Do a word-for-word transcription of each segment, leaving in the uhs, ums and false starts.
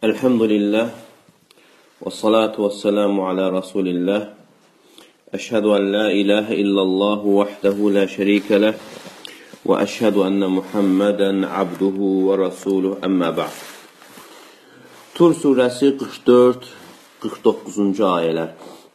Elhamdülillah ve salatu ve selamu ala Resulillah. Eşhedü en la ilahe illallah vahdehu la şerike leh ve eşhedü enne Muhammeden abduhu ve rasuluhu emmâ ba'd. Tur suresi kırk dört kırk dokuzuncu ayələr.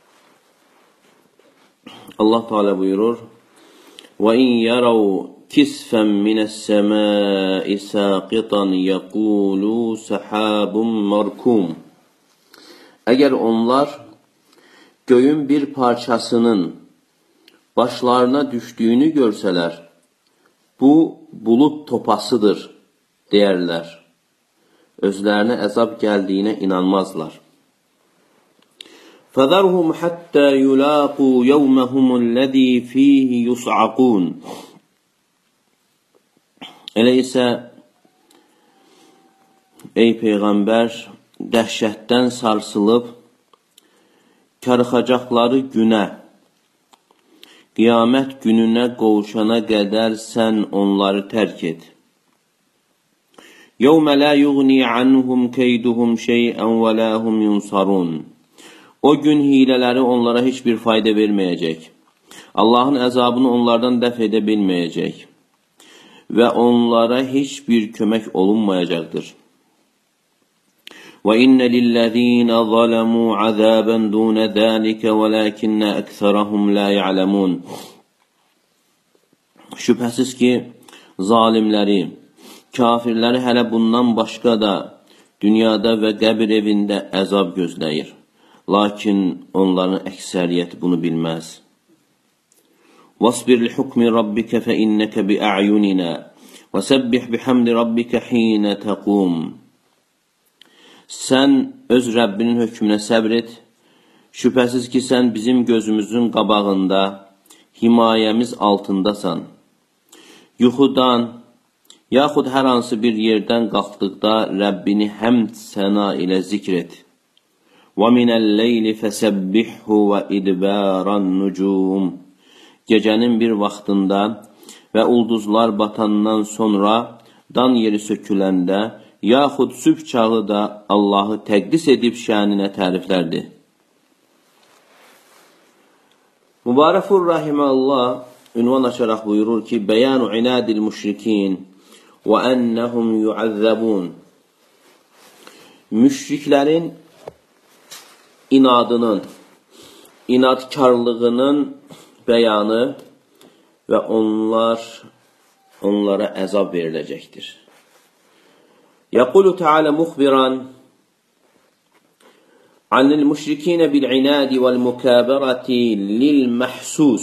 Allah Teala buyurur: "Ve in yarav kisfen mine's-semâi sâqitan yaqulu sahabun markum." Eğer onlar göğün bir parçasının başlarına düştüğünü görseler, bu bulut topasıdır derler. Özlerine azap geldiğine inanmazlar. فَذَرْهُمْ حَتَّى يُلَاقُوا يَوْمَهُمُ الَّذ۪ي ف۪يهِ يُصْعَقُونَ. Öyleyse ey Peygamber, dəhşətdən sarsılıb karıxacaqları günə, qiyamət gününə qovuşana qədər sən onları tərk et. يَوْمَ لَا يُغْنِي عَنْهُمْ كَيْدُهُمْ شَيْئًا وَلَا هُمْ يُنْصَرُونَ. O gün hilələri onlara heç bir fayda verməyəcək. Allahın əzabını onlardan dəf edə bilməyəcək və onlara heç bir kömək olunmayacaqdır. وَإِنَّ لِلَّذ۪ينَ ظَلَمُوا عَذَابًا دُونَ ذَٰلِكَ وَلَكِنَّ أَكْثَرَهُمْ لَا يَعْلَمُونَ. Şübhəsiz ki, zalimləri, kafirləri hələ bundan başqa da dünyada və qəbir evində əzab gözləyir. Lakin onların əksəriyyəti bunu bilməz. وَاصْبِرْ لِحُكْمِ رَبِّكَ فَإِنَّكَ بِأَعْيُنِنَا وَسَبِّحْ بِحَمْدِ رَبِّكَ حِينَ تَقُومُ. Sən öz Rəbbinin hökmünə səbr et. Şübhəsiz ki, sən bizim gözümüzün qabağında, himayəmiz altındasan. Yuxudan, yaxud hər hansı bir yerdən qalxdıqda Rəbbini həmd səna ilə zikr et. وَمِنَ اللَّيْلِ فَسَبِّحْهُ وَإِدْبَارَ النُّجُومِ. Gecənin bir vaxtında və ulduzlar batandan sonra, dan yeri söküləndə, yaxud sübh çağı da Allahı təqdis edib şəninə təriflərdi. Mübarəfur Rahiməllah ünvan açaraq buyurur ki, Bəyanu inadil müşrikin və ennəhum yuəzzəbun. Müşriklərin inadının, inadkarlığının bəyanı və onlar onlara əzab veriləcəkdir. Yaqulu Teala muxbiran anil müşrikine bil inadi vel mukaberati lil mahsus.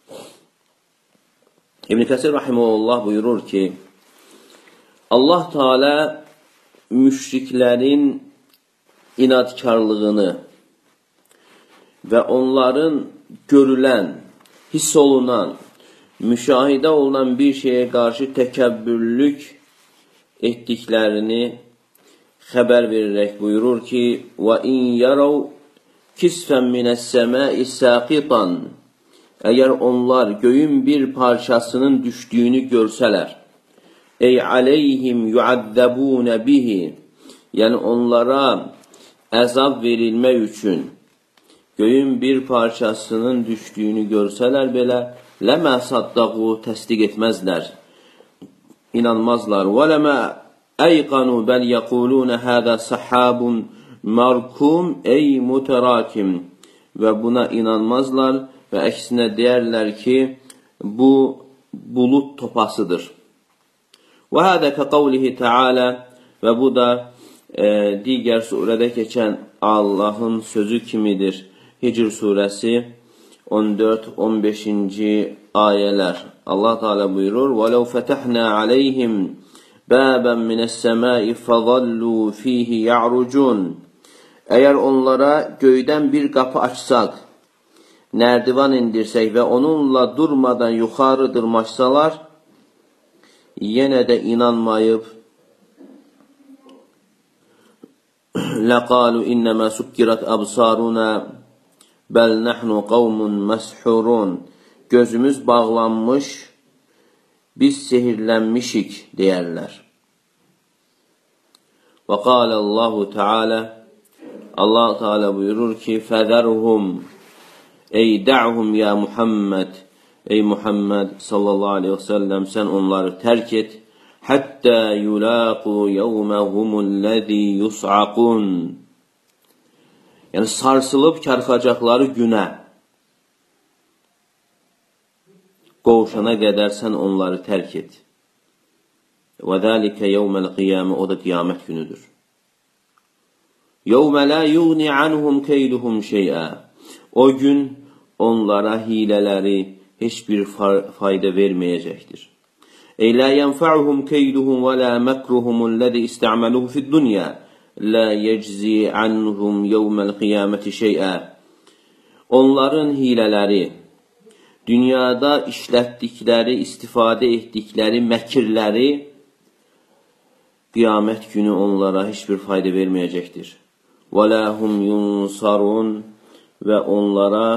İbn Kəsir rahimehullah buyurur ki, Allah Teala müşriklərin inadkarlığını və onların görülən, hiss olunan, müşahidə olunan bir şeyə qarşı təkəbbürlük etdiklərini xəbər verərək buyurur ki, وَاِنْ يَرَوْ كِسْفًا مِنَ السَّمَاءِ سَاقِطًا. Əgər onlar göyün bir parçasının düşdüyünü görsələr, ey aleyhim yu'azzabun bihi, yəni onlara əzab verilmək üçün göyün bir parçasının düşdüyünü görsələr belə, ləmə saddaqu, təsdiq etməzlər, inanmazlar. وَلَمَا اَيْقَنُوا بَلْ يَقُولُونَ هَذَا سَحَابٌ مَرْكُمْ ey muterakim. Və buna inanmazlar və əksinə deyərlər ki, bu bulut topasıdır. وَهَذَا كَقَوْلِهِ تَعَالَى. Və bu da e, digər surədə keçən Allahın sözü kimidir. Hicr surəsi on dörd on beşinci ayələr. Allah Teala buyurur: وَلَوْ فَتَحْنَا عَلَيْهِمْ بَابًا مِنَ السَّمَاءِ فَظَلُّوا ف۪يهِ يَعْرُجُونَ. Eğer onlara göydən bir qapı açsaq, nərdivan indirsək və onunla durmadan yuxarı dırmaşsalar, yenə də inanmayıb, لَقَالُوا اِنَّمَا سُكِّرَتْ أَبْصَارُنَا بَلْ نَحْنُ قَوْمٌ مَسْحُورُونَ. Gözümüz bağlanmış, biz sehirlənmişik deyərlər. Və qalallahu Teala, Allah Teala buyurur ki, fəzərhum, ey da'hum ya Muhammed, ey Muhammed sallallahu aleyhi və səlləm, sən onları tərk et, həttə yulaqu yevməhumullezî yus'aqun, yəni sarsılıb karxacaqları günə qovuşana qədər sən onları tərk et. Və zəlikə yevməl qiyamə, o da qiyamət günüdür. Yevmə la yuğni anhum keyduhum şeyə, o gün onlara hilələri heç bir fayda verməyəcəkdir. Ey la yenfa'uhum keyduhum və la məkruhumullezî ista'maluhu fid-dunya la yeczi anhum yevməl qiyaməti şeyə. Onların hilələri, dünyada işlətdikləri, istifadə etdikləri məkirləri qiyamət günü onlara heç bir fayda verməyəcəkdir. Və la hum yunsarun, və onlara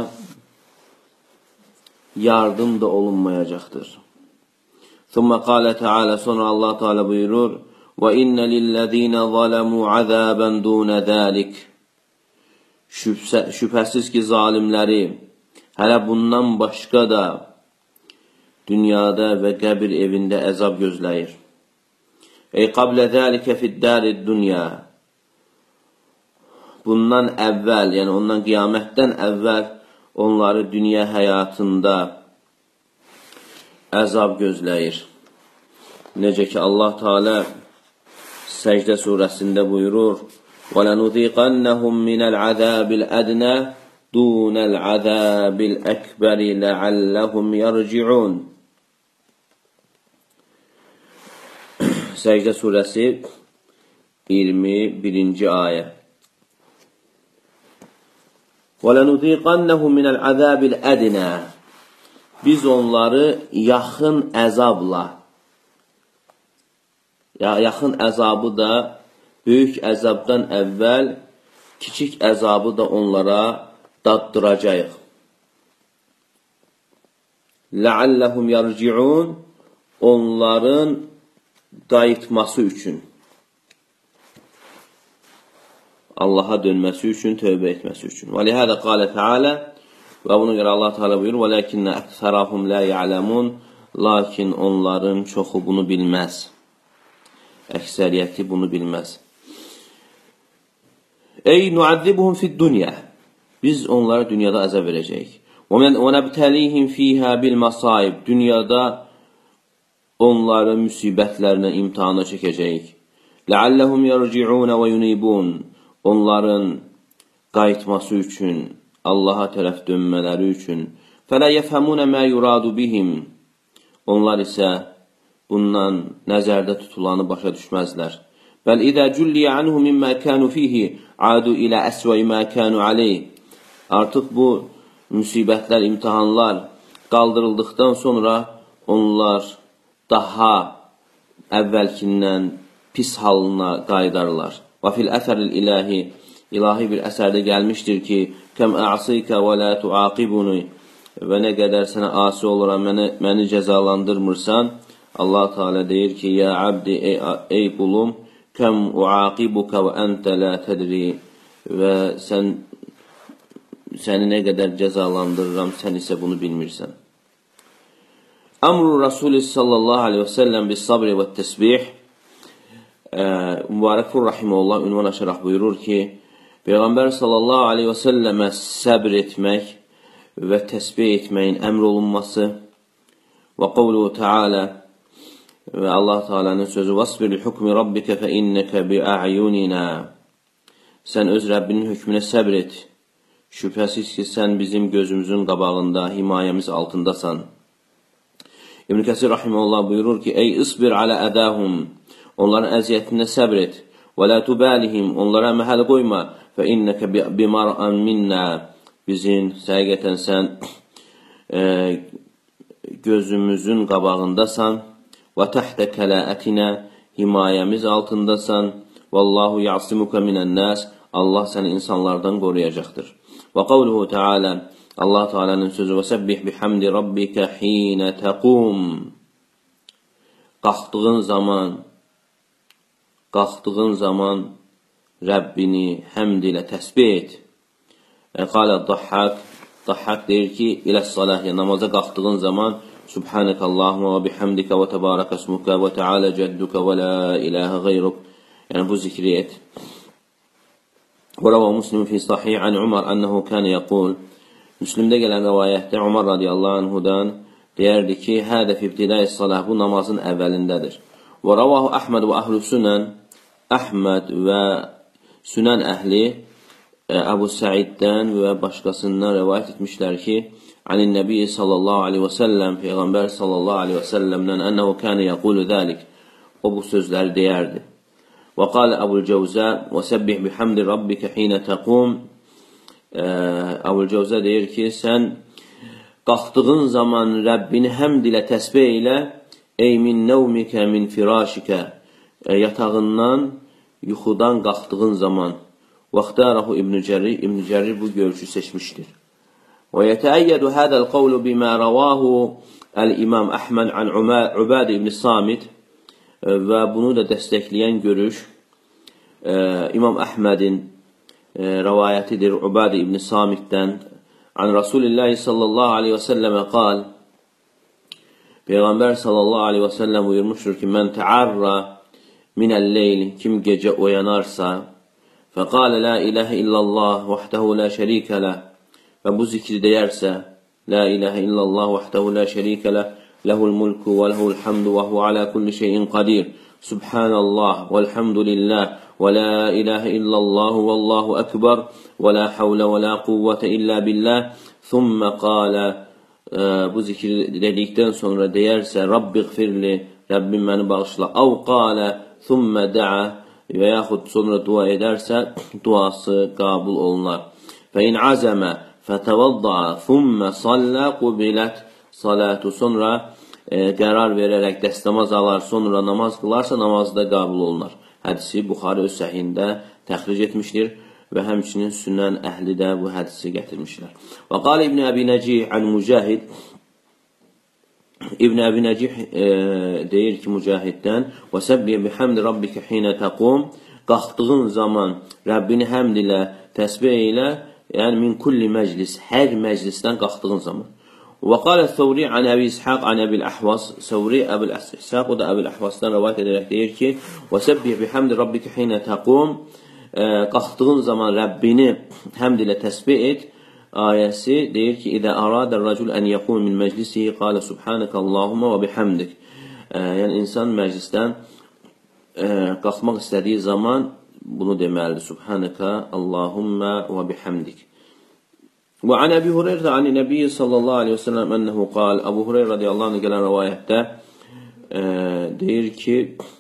yardım da olunmayacaqdır. Thumma qala Teala, sonra Allah Teala buyurur, və inna lillezîne zalamu azaban dun zalik. Şübhəsiz ki, zalimləri hələ bundan başqa da dünyada və qəbir evində əzab gözləyir. Ey qablə zəlikə fiddərid dünya. Bundan əvvəl, yəni ondan qiyamətdən əvvəl onları dünya həyatında əzab gözləyir. Necə ki, Allah Teala Səcdə surəsində buyurur, وَلَنُذِيقَنَّهُمْ مِنَ الْعَذَابِ الْأَدْنَى دُونَ الْعَذَابِ الْأَكْبَرِ لَعَلَّهُمْ يَرْجِعُونَ. Səcdə surəsi iyirmi birinci ayə. وَلَنُذِيقَنَّهُمْ مِنَ الْعَذَابِ الْأَدْنَى. Biz onları yaxın əzabla, ya yaxın əzabı da böyük əzabdan əvvəl kiçik əzabı da onlara daddıracağıq. لَعَلَّهُمْ يَرْجِعُونَ. Onların qayıtması üçün, Allaha dönməsi üçün, tövbə etməsi üçün. Və lihədə qalə Teala, və buna görə Allah Teala buyurur, وَلَكِنَّ أَكْثَرَهُمْ لَا يَعْلَمُونَ. Lakin onların çoxu bunu bilməz. Əksəriyyəti bunu bilməz. Ey nu'azzibuhum fid-dunya. Biz onlara dünyada əzab verəcəyik. Və nəbtəlihim fīhə bil-masaib. Dünyada onları müsibətlərlə imtihana çəkəcəyik. Ləalləhum yərci'un və yunibun. Onların qayıtması üçün, Allaha tərəf dönmələri üçün. Fələ yəfhəmunə mə yuradu bihim. Onlar isə bundan nəzərdə tutulanı başa düşməzlər. Bəl idə cülliyə anhu mimmə kənu fihi adu ilə əsvəy mə kənu aleyh. Artıq bu müsibətlər, imtihanlar qaldırıldıqdan sonra onlar daha əvvəlkindən pis halına qayıdarlar. Və fil əsəril ilahi, ilahi bir əsərdə gəlmişdir ki, kəm ə'sikə və lə tuaqibuni. Və nə qədər sənə asi olaram, məni, məni cəzalandırmırsan, Allah Teala deyir ki, ya abdi, ey, ey qulum, kəm uaqibuka və əntə lə tədri. Və sən, səni nə qədər cəzalandırıram, sən isə bunu bilmirsən. Əmru Rasulü sallallahu aleyhi və səlləm bis sabri və təsbih. Mübarəkfur Rahimullah ünvan açaraq buyurur ki, Peyğəmbər sallallahu aleyhi və səlləmə səbr etmək və təsbih etməyin əmr olunması və qavluhu Teala və Allah Teala'nın sözü vasbir li hukmi rabbikə fə innəkə bi a'yunina. Sən öz Rəbbinin hökmünə səbr et. Şübhəsiz ki, sən bizim gözümüzün qabağında, himayəmiz altındasan. İbn Kəsir Rahimullah buyurur ki, ey isbir alə ədəhum. Onların əziyyətinə səbr et. Və lə tubəlihim. Onlara məhəl qoyma. Fə innəkə bimar'an minnə. Bizim, səqiqətən sən e, gözümüzün qabağındasan. Və təhtə kələətinə. Himayəmiz altındasan. Vallahu ya'simuka minən nəs. Allah səni insanlardan qoruyacaqdır. Və qavluhu Teala. Allah Teala'nın sözü və səbbih bihamdi rabbikə hinə təqum. Qalxdığın zaman qalxdığın zaman Rəbbini həmd ilə təsbih et. Qalə Dahhak, Dahhak deyir ki, ilə salah, yəni namaza qalxdığın zaman Subhanəkəllahumma və bihamdikə və təbarək əsmukə və təalə cəddükə və la iləhə qeyruk. Yəni bu zikri et. Və rəva Müslim fi sahih an Umar ənəhu kənə yəqul. Müslimdə gələn rəvayətdə Umar radiyallahu anhudan deyərdi ki, hədə fi ibtidai salah, bu namazın əvvəlindədir. Və rəvahu Əhməd və əhlü sünən, Əhməd və sünən əhli Əbu Səiddən və başqasından rəvayət etmişlər ki, anin Nəbi sallallahu aleyhi və səlləm, Peyğəmbər sallallahu aleyhi və səlləmdən ənəhu kənə yəqulu zəlik. O bu sözləri deyərdi. Və qalə Əbul Cəvzə və səbbih bihamdi rabbikə hinə təqum. Əbul Cəvzə deyir ki, sən qalxdığın zaman Rəbbini həmd ilə təsbih ilə, ey min nəvmikə min firashikə, yatağından, yuxudan qalxdığın zaman. Vaxtarahu İbn-i Cərir, İbn-i Cərir bu görüşü seçmişdir. Və yətəəyyədu hədəl qavlu bimə rəvahu əl-İmam Əhməd an Ubadə ibn Samit və bunu da dəstəkləyən görüş İmam Əhmədin rəvayətidir Ubadə ibn Samitdən an Rasulillah sallallahu aleyhi və səlləmə qal, Peyğəmbər sallallahu aleyhi və səlləm buyurmuşdur ki, mən təarra minəl-leyl, kim gecə oyanarsa, fəqalə la iləhə illallah vəhdəhu la şərikə ləh, və bu zikri deyərsə, la iləhə illallah vəhdəhu la şərikə ləh, ləhul mulku və ləhul hamdu və huvə alə kulli şeyin qadir, subhanallah vəlhamdülillah və la iləhə illallah və allahu əkbar və la havlə və la quvvətə illə billah, thumma qalə, bu zikri dedikdən sonra deyərsə, Rabbi qfirli, Rəbbim məni bağışla, av qalə, thumma da'a, və yaxud sonra dua edərsə, duası qabul olunar. Fəin azəmə fətəvadda'a thumma sallə qubilət salatu, sonra e, qərar verərək dəstəmaz alar, sonra namaz qılarsa, namazı da qabul olunar. Hədisi Buxari öz səhihində təxric etmişdir və həmçinin sünnən əhli də bu hədisi gətirmişlər. Və qal İbn Əbi Nəcih ən Mücahid, İbn Əbi Nəcih e, deyir ki, Mücahiddən, və səbbiyə bihamdi rabbikə hinə təqum, qalxdığın zaman Rəbbini həmd ilə, təsbih ilə, yəni min kulli məclis, hər məclisdən qalxdığın zaman. Və qalə Thawri an Əbi İshaq an Əbil Əhvas, Thawri Əbil İshaq, o da Əbil Əhvasdan rəvayət edərək deyir ki, və səbbiyə bihamdi rabbikə hinə təqum, qalxdığın zaman Rəbbini həmd ilə təsbih et, ayəsi deyir ki, İdə aradər rəcul ən yəqum min məclisihi qalə subhanəkə Allahumma və bihamdik. Yəni, insan məclisdən qalxmaq istədiyi zaman bunu deməlidir. Subhanəkə Allahumma və bihamdik. Və an Əbi Hureyra an Nəbi sallallahu aleyhi və səlləm ənəhu qal, Əbu Hureyra radiyallahu anh gələn rəvayətdə deyir ki,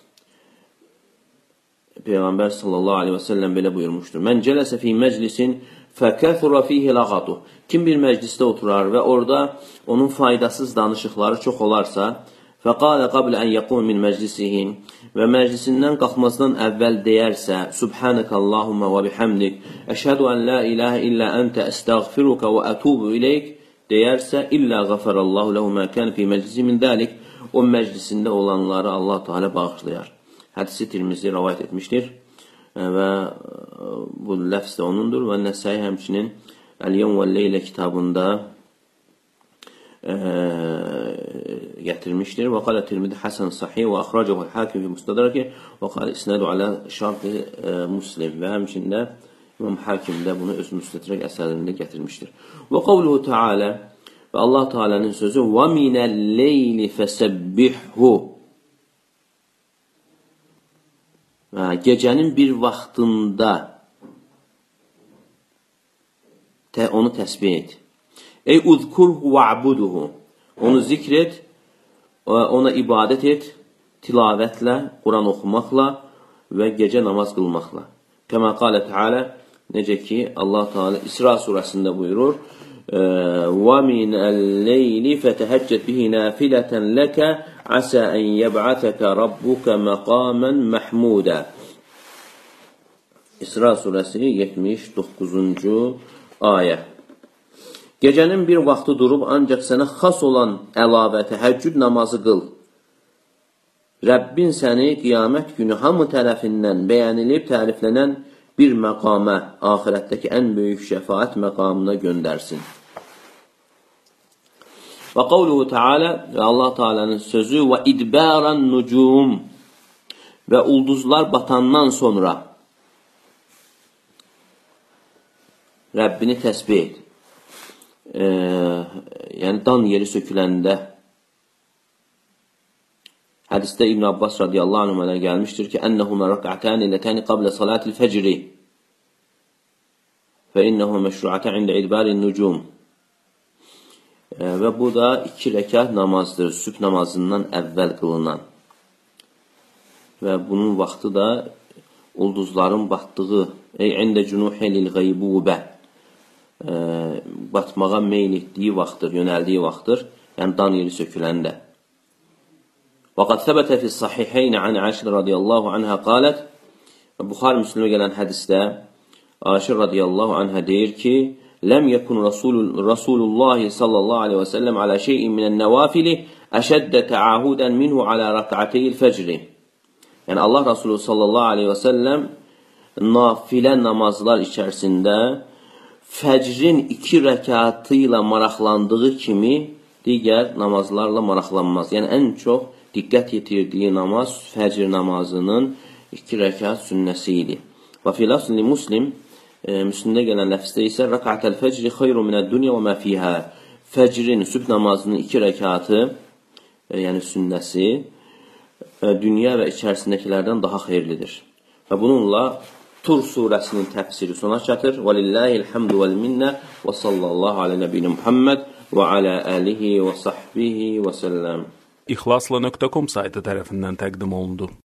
Peyğəmbər sallallahu aleyhi və səlləm belə buyurmuşdur. Mən cələsə fi məclisin fəkəthura fihi lağatu. Kim bir məclisdə oturar və orada onun faydasız danışıqları çox olarsa, fəqalə qablə ən yəqum min məclisihin, və məclisindən qalxmasından əvvəl deyərsə, Subhanəkə Allahumma və bihamdik, əşhədu ən la iləhə illə əntə əstəğfiruka və ətubu iləyik, deyərsə, illə qəfərallahu ləhu mə kən fi məclisi min dəlik, o məclisində olanları Allah Teala bağışlayar. Hədisi Tirmizi rəvayət etmişdir və bu ləfz də onundur və Nəsai həmçinin Əl-Yevm və Leylə kitabında e, gətirmişdir. Və qalə Tirmidi Həsən Sahih və əxracəhu Hakim fi Müstədraki və qalə isnədu alə şartı e, Muslim və həmçində İmam Hakim də bunu öz Müstədrək əsərində gətirmişdir. Və qavluhu Teala və Allah Teala'nın sözü və minəl-leyli fəsəbbihhu, gecənin bir vaxtında onu təsbih et. Ey uzkurhu və abuduhu, onu zikr et, ona ibadət et, tilavətlə, Quran oxumaqla və gecə namaz qılmaqla. Kəmə qalə Teala, necə ki Allah Teala İsra surəsində buyurur, وَمِنَ اللَّيْلِ فَتَهَجَّدْ بِهِ نَافِلَةً لَكَ عَسَى أَنْ يَبْعَثَكَ رَبُّكَ مَقَامًا مَحْمُودًا. İsra surəsi yetmiş doqquzuncu ayə. Gecənin bir vaxtı durub ancaq sənə xas olan əlavə təhəccüd namazı qıl. Rəbbin səni qiyamət günü hamı tərəfindən bəyənilib, təriflənən bir məqama, axirətdəki ən böyük şəfaət məqamına göndərsin. Və qavluhu Teala, və Allah Teala'nın sözü, və idbəran nucum, və ulduzlar batandan sonra Rəbbini təsbih et. E, yəni dan yeri söküləndə hədisdə İbn Abbas radiyallahu anhümə gəlmişdir ki, ennehuma rak'atan latani qabla salatil fecr. Fe innehu meşru'atan inde idbarin nucum. E, və bu da iki rəkat namazdır, sübh namazından əvvəl qılınan. Və bunun vaxtı da ulduzların batdığı, ey ində cunuhi lil ghaybubə, e, batmağa meyl etdiyi vaxtdır, yönəldiyi vaxtdır, yəni dan yeri söküləndə. وقد ثبت في الصحيحين عن عائشة رضي الله عنها قالت Buxar Müslimə gələn hədisdə Ayşə radiyallahu anha deyir ki ləm yekun Rasulullah sallallahu aleyhi və səlləm alə şeyin minən nəvafili əşəddə təahudən minhu alə rək'ateyil fəcri. Yəni Allah Rasulü sallallahu aleyhi və səlləm nafilə namazlar içərisində fəcrin iki rəkatı ilə maraqlandığı kimi digər namazlarla maraqlanmaz. Yəni ən çox diqqət yetirdiyi namaz fəcr namazının iki rəkat sünnəsi idi. Və fi lafzli Muslim, e, Müslimdə gələn ləfzdə isə rək'atəl fəcri xeyru minəd-dunya və mə fiyhə. Fəcrin, sübh namazının iki rəkatı, e, yəni sünnəsi, e, dünya və içərisindəkilərdən daha xeyirlidir. Və bununla Tur surəsinin təfsiri sona çatır. Və lillahil hamdu vəl minnə və sallallahu alə nəbiyyina Muhammed və alə alihi və sahbihi və səlləm. İxlasla nöqtə com saytı tərəfindən təqdim olundu.